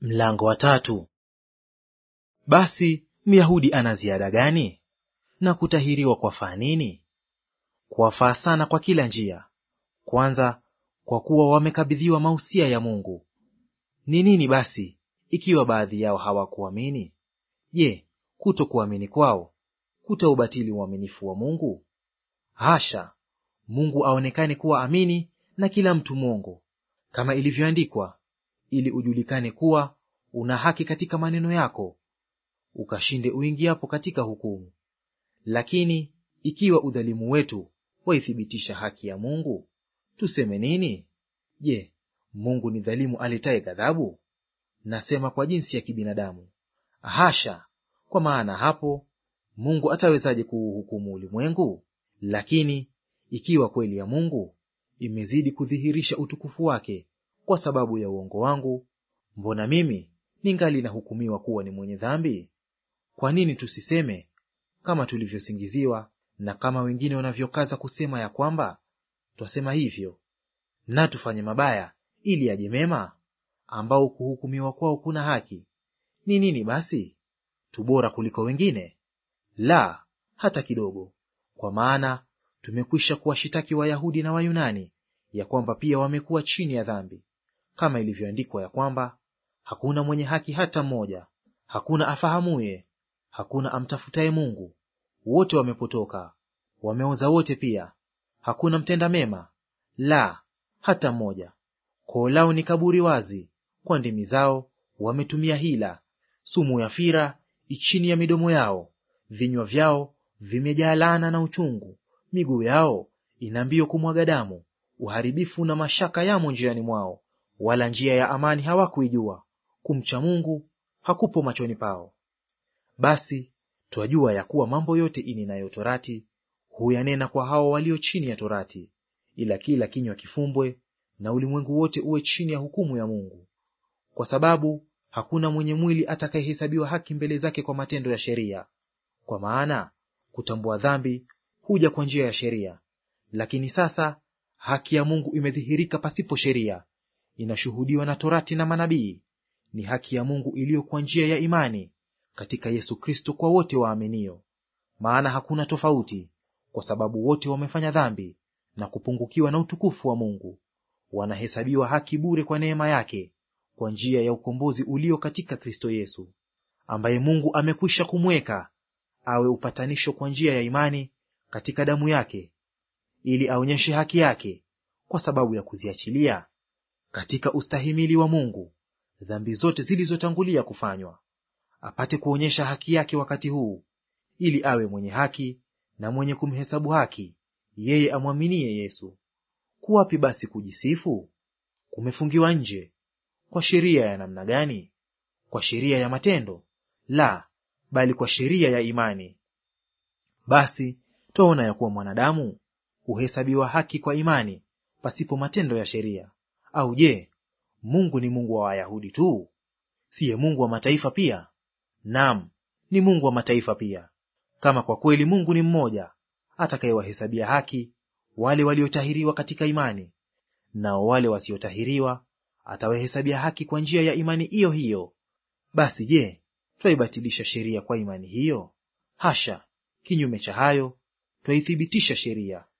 Mlango wa 3. Basi Myahudi ana ziada gani? Na kutahiriwa kwafaa nini? Kwafaa sana kwa kila njia. Kwanza, kwa kuwa wamekabidhiwa mausia ya Mungu. Ni nini basi ikiwa baadhi yao hawakuamini? Je, kutokuamini kwao kutaubatili uaminifu wa Mungu? Hasha! Mungu aonekane kuwa amini na kila mtu mwongo, kama ilivyoandikwa, ili ujulikane kuwa una haki katika maneno yako, ukashinde uingiapo katika hukumu. Lakini ikiwa udhalimu wetu waithibitisha haki ya Mungu, tuseme nini? Je, Mungu ni dhalimu aletaye ghadhabu? Nasema kwa jinsi ya kibinadamu. Hasha! Kwa maana hapo Mungu atawezaje kuuhukumu ulimwengu? Lakini ikiwa kweli ya Mungu imezidi kudhihirisha utukufu wake kwa sababu ya uongo wangu, mbona mimi ningali nahukumiwa kuwa ni mwenye dhambi? Kwa nini tusiseme kama tulivyosingiziwa, na kama wengine wanavyokaza kusema ya kwamba twasema hivyo, na tufanye mabaya ili yaje mema, ambao kuhukumiwa kwao kuna haki? Ni nini basi? Tu bora kuliko wengine? La, hata kidogo! Kwa maana tumekwisha kuwashitaki Wayahudi na Wayunani ya kwamba pia wamekuwa chini ya dhambi, kama ilivyoandikwa ya kwamba hakuna mwenye haki hata mmoja, hakuna afahamuye, hakuna amtafutaye Mungu. Wote wamepotoka, wameoza wote pia, hakuna mtenda mema, la hata mmoja. Koo lao ni kaburi wazi, kwa ndimi zao wametumia hila. Sumu ya fira chini ya midomo yao, vinywa vyao vimejaa laana na uchungu. Miguu yao ina mbio kumwaga damu, uharibifu na mashaka yamo njiani mwao, wala njia ya amani hawakuijua. Kumcha Mungu hakupo machoni pao. Basi twajua ya kuwa mambo yote inenayo torati huyanena kwa hao walio chini ya torati, ila kila kinywa kifumbwe, na ulimwengu wote uwe chini ya hukumu ya Mungu. Kwa sababu hakuna mwenye mwili atakayehesabiwa haki mbele zake kwa matendo ya sheria. Kwa maana kutambua dhambi huja kwa njia ya sheria, lakini sasa haki ya Mungu imedhihirika pasipo sheria, inashuhudiwa na torati na manabii. Ni haki ya Mungu iliyo kwa njia ya imani katika Yesu Kristo kwa wote waaminio. Maana hakuna tofauti, kwa sababu wote wamefanya dhambi na kupungukiwa na utukufu wa Mungu, wanahesabiwa haki bure kwa neema yake, kwa njia ya ukombozi ulio katika Kristo Yesu, ambaye Mungu amekwisha kumweka awe upatanisho kwa njia ya imani katika damu yake, ili aonyeshe haki yake kwa sababu ya kuziachilia katika ustahimili wa Mungu dhambi zote zilizotangulia kufanywa, apate kuonyesha haki yake wakati huu, ili awe mwenye haki na mwenye kumhesabu haki yeye amwaminie Yesu. Kuwapi basi kujisifu? Kumefungiwa nje. Kwa sheria ya namna gani? Kwa sheria ya matendo? La, bali kwa sheria ya imani. Basi twaona ya kuwa mwanadamu huhesabiwa haki kwa imani pasipo matendo ya sheria. Au je, Mungu ni Mungu wa Wayahudi tu? Siye Mungu wa mataifa pia? Naam, ni Mungu wa mataifa pia. Kama kwa kweli Mungu ni mmoja, atakayewahesabia haki wale waliotahiriwa katika imani, nao wale wasiotahiriwa atawahesabia haki kwa njia ya imani hiyo hiyo. Basi je, twaibatilisha sheria kwa imani hiyo? Hasha! Kinyume cha hayo, twaithibitisha sheria.